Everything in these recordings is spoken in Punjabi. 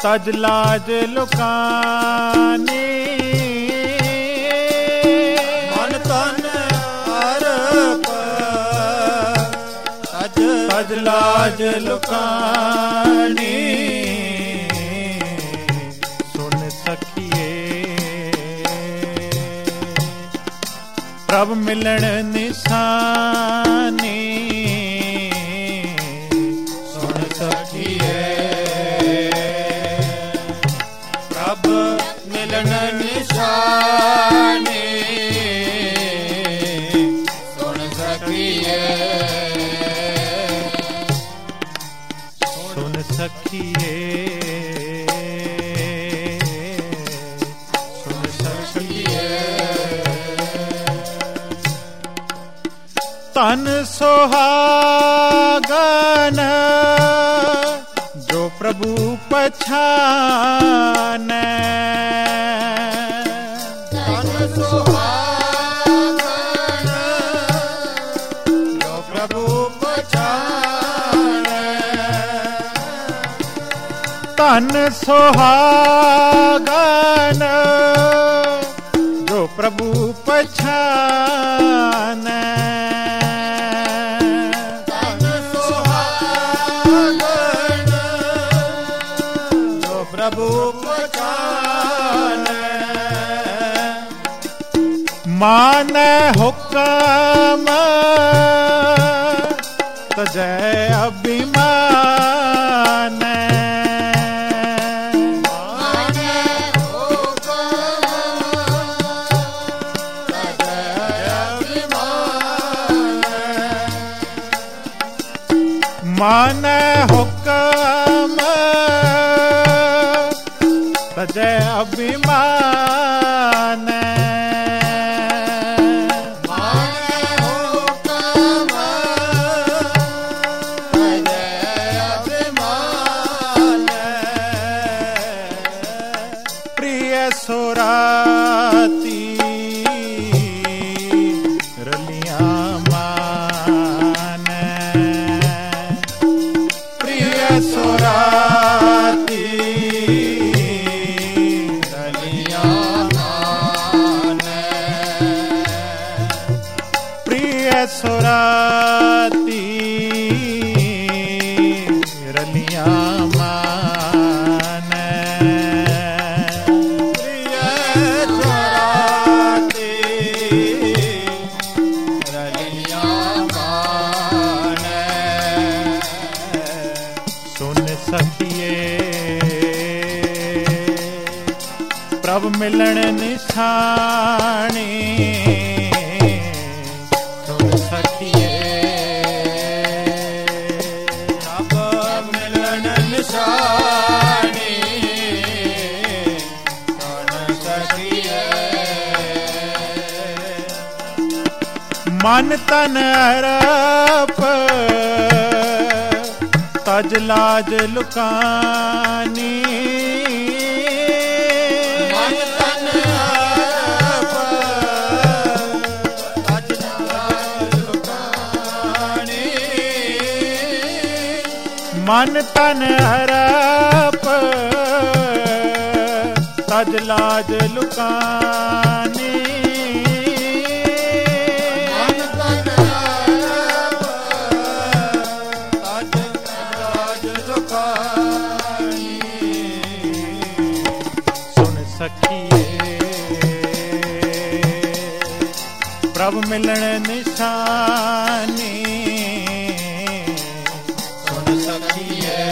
तज लाज लुकानी मन तन अरप तज लाज लुकानी सुन सखिए प्रभ मिलन निशानी सुन सखिए प्रभ मिलन निशानी सुन सखिए सुन सखिए सुन सखिए तन सोहागन जो प्रभु पछाने तन सुहागन जो प्रभु पछाने तन सोहागन जो प्रभु पछाने तन सुहागन जो प्रभु पछाने मान हुक्म तजय अभिमान मान हुक्म तजय अभिमान प्रिय सुराती रलियां मान प्रिय सुराती प्रिय सुराती रलियां मान प्रिय सुराती रलियां मान सुन सखिए प्रभ मिलन निशानी सुन सखिए प्रभ मिलन निशानी सुन सखिए मन तन अरप तज लाज लुकानी मन तन अरप तज लाज लुकानी मन तन अरप तज लाज लुकानी मन तन अरप तज लाज लुकानी सुन सखिए प्रभ मिलन निशानी सुन सखिए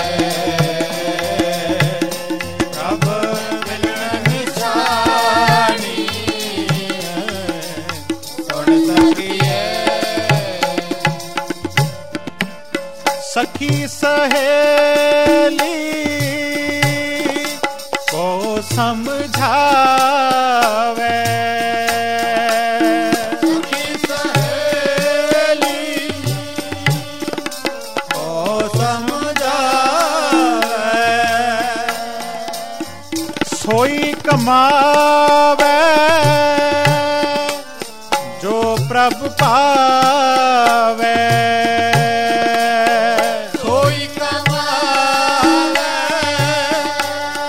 प्रभ मिलन निशानी सुन सखिए सखी सहेली को समझावे सखी सहेली को समझावे सोई कमावे जो प्रभु पावे सोई कमावे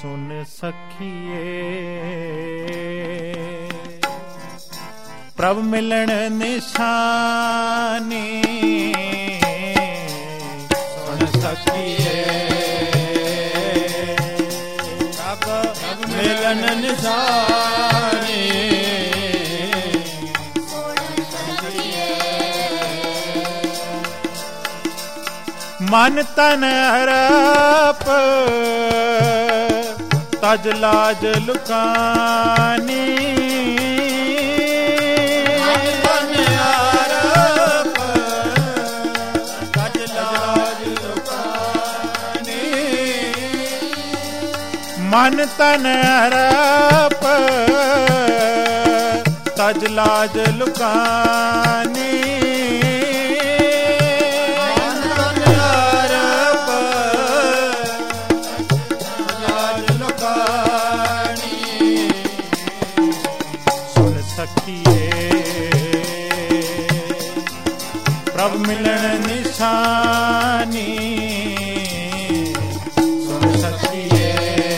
ਸੁਨ ਸਖੀਏ ਪ੍ਰਭ ਮਿਲਣ ਨਿਸ਼ਾਨੀ ਸੁਨ ਸਖੀਏ ਪ੍ਰਭ ਮਿਲਣ ਨਿਸ਼ਾਨੀ ਮਨ ਤਨ ਅਰਪ ਤਜ ਲਾਜ ਲੁਕਾਨੀ ਮਨ ਤਨ ਅਰਪ ਤਜ ਲਾਜ ਲੁਕਾਨੀ ਮਨ ਤਨ ਅਰਪ ਤਜ ਲਾਜ ਲੁਕਾਨੀ ਪ੍ਰਭ ਮਿਲਣ ਨਿਸ਼ਾਨੀ ਸੁਨ ਸਖੀਏ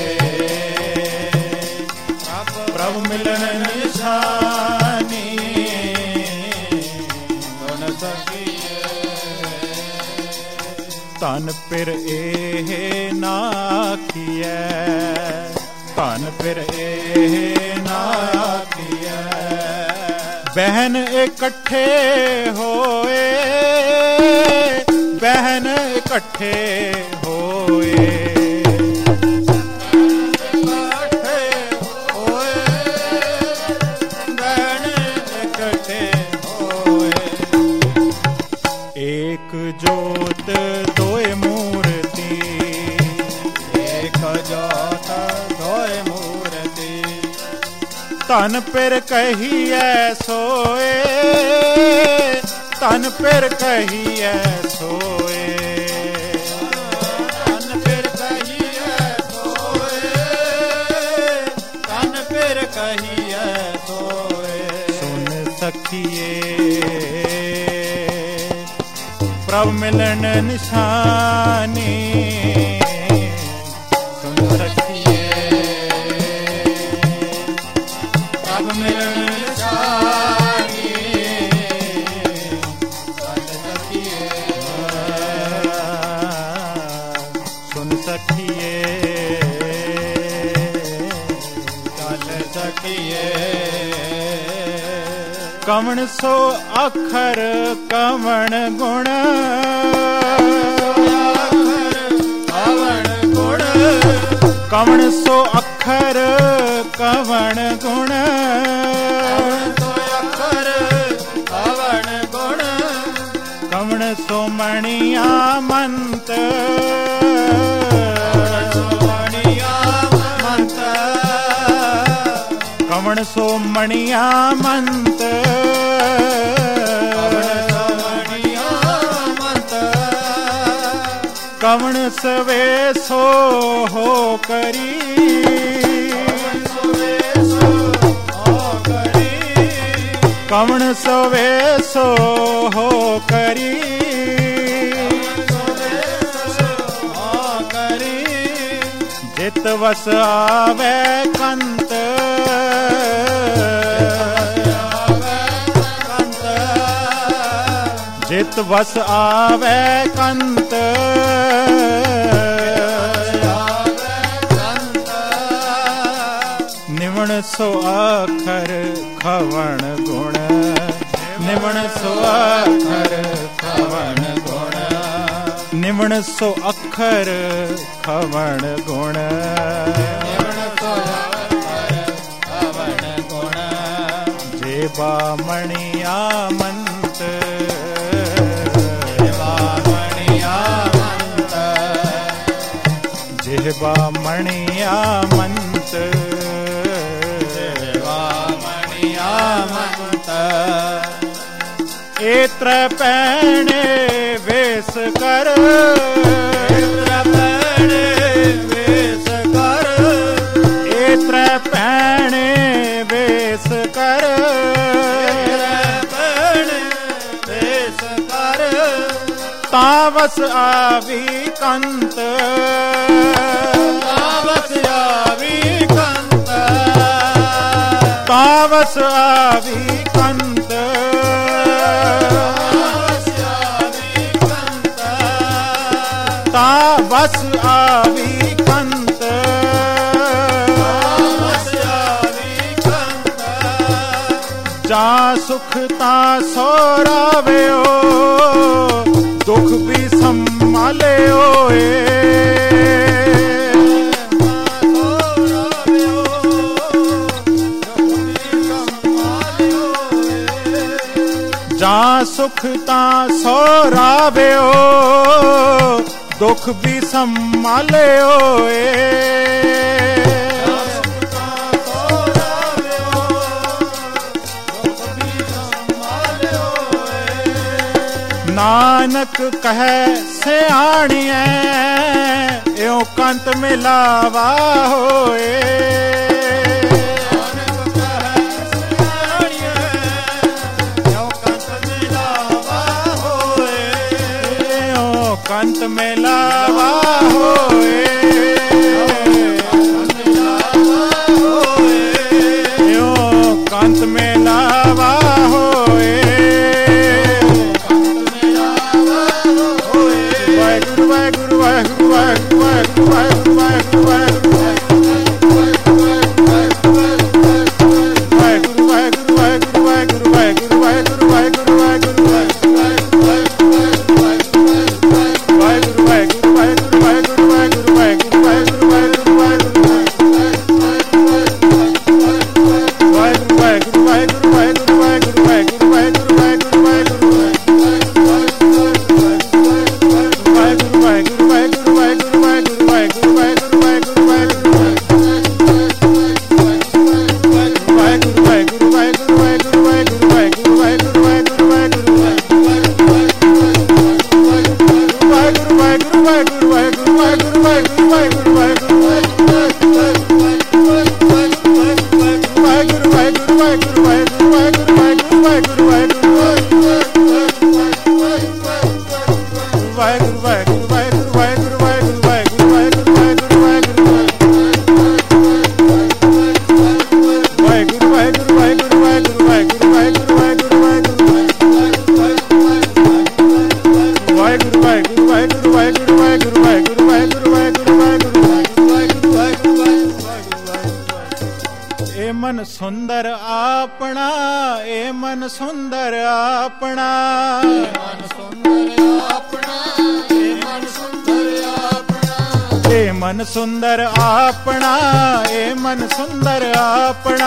ਪ੍ਰਭ ਮਿਲਣ ਨਿਸ਼ਾਨੀ ਸੁਨ ਸਖੀਏ ਧਨ ਪਿਰ ਇਹ ਨਾ ਕੀਐ ਧਨ ਪਿਰ ਇਹ ਨਾ ਕੀਐ ਬਹਿਨ ਇਕੱਠੇ ਹੋਏ ਬਹਿਨ ਇਕੱਠੇ ਹੋਏ ਇਕੱਠੇ ਹੋਏ ਬਹਿਨ ਇਕੱਠੇ ਹੋਏ ਏਕ ਜੋਤ ਦੋਏ ਮੂਰਤੀ ਏਕ ਜੋਤ ਦੋਏ ਮੂਰਤੀ ਧਨ ਪਿਰ ਕਹੀਐ ਸੋਏ ਧਨ ਪਿਰ ਕਹੀਐ ਸੋਏ ਧਨ ਪਿਰ ਕਹੀਐ ਸੋਏ ਧਨ ਪਿਰ ਕਹੀਐ ਸੋਏ ਸੁਨ ਸਖੀਏ ਪ੍ਰਭ ਮਿਲਣ ਨਿਸ਼ਾਨੀ ਸੁਨ ਸਖੀਏ ਪ੍ਰਭ ਮਿਲਣ ਨਿਸ਼ਾਨੀ ਸੁਨ ਸਖੀਏ ਚੱਲ ਸਕੀਏ ਕਵਣ ਸੋ ਅੱਖਰ ਕਵਣ ਗੁਣ ਕਵਣ ਗੁਣ ਕਵਣ ਸੋ ਅੱਖਰ ਕਵਣ ਗੁਣ ਸੋ ਅੱਖਰ ਕਵਣ ਗੁਣ ਕਵਣ ਸੋ ਮਣੀਆਂ ਮੰਤ ਕਵਣ ਸੋ ਮਣੀਆਂ ਮੰਤ ਕਵਣ ਸਵੇ ਸੋ ਹੋ ਕਰੀ ਕਵਣ ਸਵੇ ਸੋ ਹੋ ਕਰੀ ਜਿਤ ਵਸ ਆਵੇ ਕੰਤ ਜਿਤ ਵਸ ਆਵੇ ਕੰਤ ਨਿਵਣ ਸੋ ਆਖਰ ਖਵਣ ਗੁਣ ਨਿਵਣ ਸੋ ਆਖਰ ਖਵਣ ਗੁਣ ਨਿਵਣ ਸੋ ਅੱਖਰ ਖਵਣ ਗੁਣ ਜੇ ਬਾਮਣੀਆ ਮੰਤ ਜੇ ਬਾਮਣੀਆ ਮੰਤ ਏਤਰ ਪੈਣੇ ਵੇਸ ਕਰ ਏਤਰ ਪੈਣੇ ਵੇਸ ਕਰ ਏਤਰ ਪੈਣੇ ਵੇਸ ਕਰ ਵੇਸ ਕਰ ਤਾਵਸ ਆਵੀ ਕੰਤ ਤਾਵਸ ਵਸ ਆਵੀ ਕੰਤ ਤਾ ਵਸ ਆਵੀ ਕੰਤ ਜਾ ਸੁਖ ਤਾ ਸੋਰਾਵਿਓ ਦੁਖ ਵੀ ਸੰਭਾਲਿਓ ਜਾ ਸੁਖ ਤਾ ਸੋਰਾਵਿਓ ਦੁਖ ਵੀ ਸੰਭਾਲਿਓ ਨਾਨਕ ਕਹੈ ਸਿਆਣੀਐ ਇਉ ਕੰਤ ਮਿਲਾਵਾ ਹੋਏ ਨਾਨਕ ਕਹੈ ਸਿਆਣੀਐ ਇਉ ਕੰਤ ਮਿਲਾਵਾ ਹੋਏ ਇਉ ਕੰਤ ਮਿਲਾਵਾ ਹੋਏ ਇਉ ਕੰਤ ਮਿਲਾਵਾ ਹੋਏ ਮਨ ਸੁੰਦਰ ਆਪਣਾ ਏ ਮਨ ਸੁੰਦਰ ਆਪਣਾ ਮਨ ਸੁੰਦਰ ਆਪਣਾ ਏ ਮਨ ਸੁੰਦਰ ਆਪਣਾ ਏ ਮਨ ਸੁੰਦਰ ਆਪਣਾ ਏ ਮਨ ਸੁੰਦਰ ਆਪਣਾ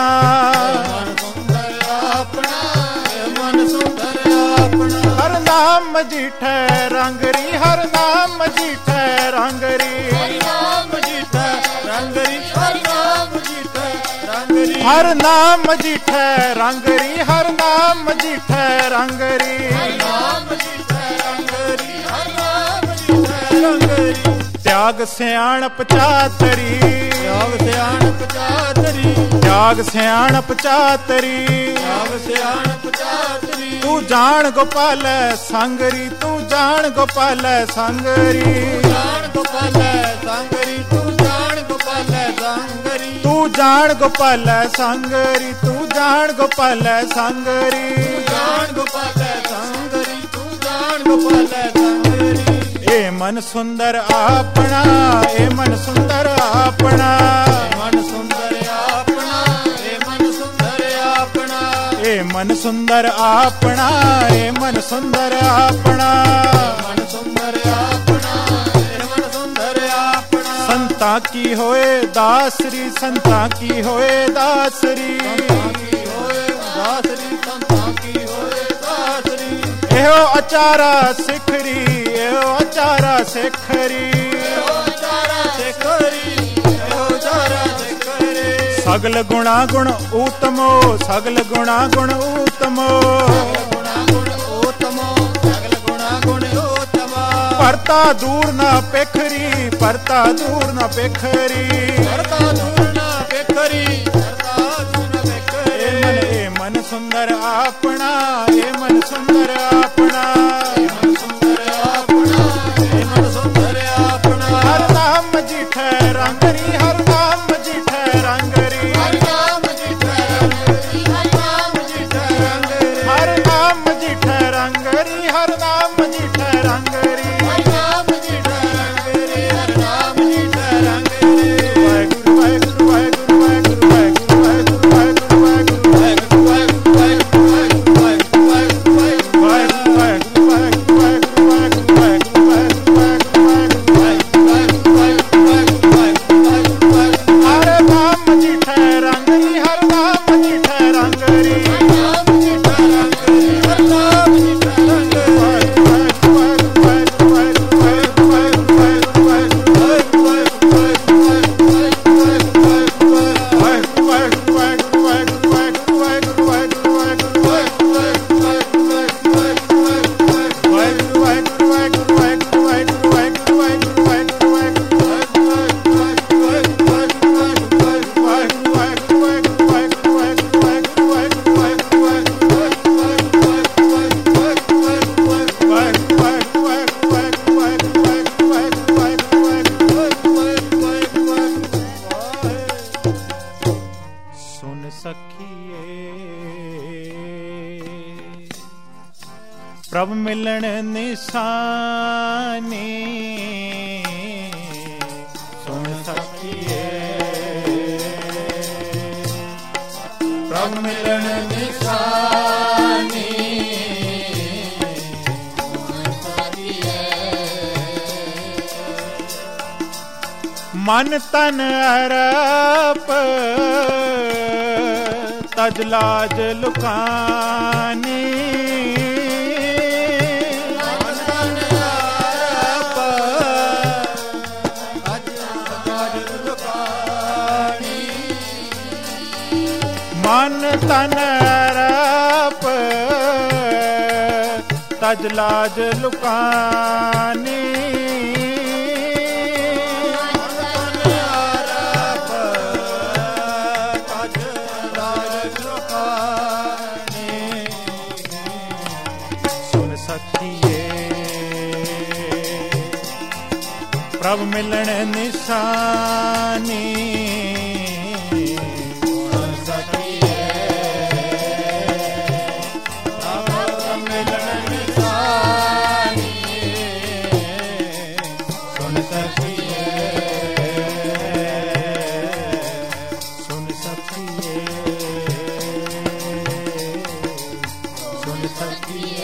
ਮਨ ਸੁੰਦਰ ਆਪਣਾ ਏ ਮਨ ਸੁੰਦਰ ਆਪਣਾ ਹਰ ਨਾਮ ਮਜੀਠੈ ਰੰਗਰੀ ਹਰ ਨਾਮ ਮਜੀਠੈ ਰੰਗਰੀ ਹਰ ਨਾਮ ਮਜੀਠੈ ਰੰਗਰੀ ਹਰ ਨਾਮ ਮਜੀਠੈ ਰੰਗਰੀ ਹਰ ਨਾਮ ਮਜੀਠੈ ਰੰਗਰੀ ਹਰ ਨਾਮ ਮਜੀਠੈ ਰੰਗਰੀ ਹਰ ਨਾਮ ਮਜੀਠੈ ਰੰਗਰੀ ਹਰ ਨਾਮ ਮਜੀਠੈ ਰੰਗਰੀ ਤਿਆਗ ਸਿਆਣਪ ਚਾਤਰੀ ਤਿਆਗ ਸਿਆਣਪ ਚਾਤਰੀ ਤਿਆਗ ਸਿਆਣਪ ਚਾਤਰੀ ਤਿਆਗ ਸਿਆਣਪ ਚਾਤਰੀ ਤੂੰ ਜਾਣ ਗੋਪਾਲੈ ਸੰਗਰੀ ਤੂੰ ਜਾਣ ਗੋਪਾਲੈ ਸੰਗਰੀ ਜਾਣ ਗੋਪਾਲੈ ਸੰਗਰੀ ਤੂੰ ਜਾਣ ਗੋਪਾਲੈ ਸੰਗਰੀ ਤੂੰ ਜਾਣ ਗੋਪਾਲੈ ਸੰਗਰੀ ਤੂੰ ਜਾਣ ਗੋਪਾਲੈ ਸੰਗਰੀ ਜਾਣ ਗੋਪਾਲੈ ਸੰਗਰੀ ਤੂੰ ਜਾਣ ਗੋਪਾਲੈ ਸੰਗਰੀ ਏ ਮਨ ਸੁੰਦਰ ਆਪਣਾ ਏ ਮਨ ਸੁੰਦਰ ਆਪਣਾ ਮਨ ਸੁੰਦਰ ਆਪਣਾ ਏ ਮਨ ਸੁੰਦਰ ਆਪਣਾ ਏ ਮਨ ਸੁੰਦਰ ਆਪਣਾ ਏ ਮਨ ਸੁੰਦਰ ਆਪਣਾ ਮਨ ਸੁੰਦਰ ਆਪਣਾ ਏ ਮਨ ਸੁੰਦਰ ਆਪਣਾ ਸੰਤਾਂ ਕੀ ਹੋਏ ਦਾਸਰੀ ਸੰਤਾਂ ਕੀ ਹੋਏ ਦਾਸਰੀ ਸੰਤਾਂ ਕੀ ਹੋਏ ਦਾਸਰੀ ਸੰਤਾਂ ਕੀ ਹੋਏ ਦਾਸਰੀ ਇਹੋ ਅਚਾਰਾ ਸਿਖਰੀ ਇਹੋ ਅਚਾਰਾ ਸਿਖਰੀ ਇਹੋ ਅਚਾਰਾ ਸਿਖਰੀ ਇਹੋ ਅਚਾਰਾ ਸਿਖਰੀ ਸਗਲ ਗੁਣਾ ਗੁਣ ਊਤਮੋ ਸਗਲ ਗੁਣਾ ਗੁਣ ਊਤਮੋ ਸਗਲ ਗੁਣਾ ਗੁਣ ਊਤਮੋ ਸਗਲ ਗੁਣਾ ਗੁਣ ਊਤਮਾ ਪਰਤਾ ਦੂਰ ਨਾ ਪੇਖਰੀ ਪਰਤਾ ਦੂਰ ਨਾ ਪੇਖਰੀ ਪਰਤਾ ਦੂਰ ਨਾ ਪੇਖਰੀ ਪਰਤਾ ਦੂਰ ਨਾ ਪੇਖਰੀ ਏ ਮਨ ਸੁੰਦਰ ਆਪਣਾ ਏ ਮਨ ਸੁੰਦਰ ਆਪਣਾ ਏ ਮਨ ਸੁੰਦਰ ਆਪਣਾ ਏ ਮਨ ਸੁੰਦਰ ਆਪਣਾ ਹਰ ਨਾਮ ਮਜੀਠੈ ਰੰਗਰੀ ਹਰ ਨਾਮ ਮਜੀਠੈ ਰੰਗਰੀ ਹਰ ਨਾਮ ਮਜੀਠੈ ਰੰਗਰੀ ਹਰ ਮਜੀਠਾ ਰੰਗ ਰੀ, ਹਰ ਨਾਮ ਮਜੀਠਾ ਰੰਗ ਰੀ, ਪ੍ਰਭ ਮਿਲਣ ਨਿਸ਼ਾਨੀ ਸੁਣ ਸਕੀਏ, ਪ੍ਰਭ ਮਿਲਣ ਨਿਸ਼ਾਨੀ ਸੁਣ ਸਕੀਏ। ਮਨ ਤਨ ਅਰਪ ਤਜ ਲਾਜ ਲੁਕਾਨੀ, ਮਨ ਤਨ ਰਪ ਤਜ ਲਾਜ ਲੁਕਾਨੀ, ਸੁਣ ਸਕੀਏ ਪ੍ਰਭ ਮਿਲਣ ਨਿਸ਼ਾਨੀ, ਸੁਣ ਸਕੀਏ।